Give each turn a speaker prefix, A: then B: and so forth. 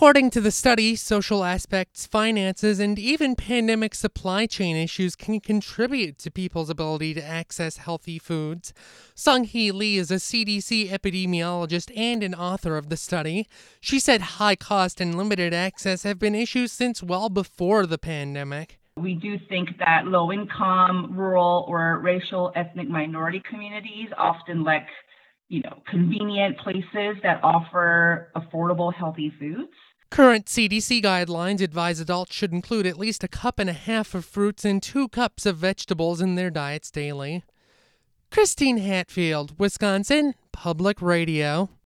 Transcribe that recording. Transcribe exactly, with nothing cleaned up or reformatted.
A: According to the study, social aspects, finances, and even pandemic supply chain issues can contribute to people's ability to access healthy foods. Sung-Hee Lee is a C D C epidemiologist and an author of the study. She said high cost and limited access have been issues since well before the pandemic.
B: We do think that low-income, rural, or racial ethnic minority communities often lack, you know, convenient places that offer affordable, healthy foods.
A: Current C D C guidelines advise adults should include at least a cup and a half of fruits and two cups of vegetables in their diets daily. Christine Hatfield, Wisconsin Public Radio.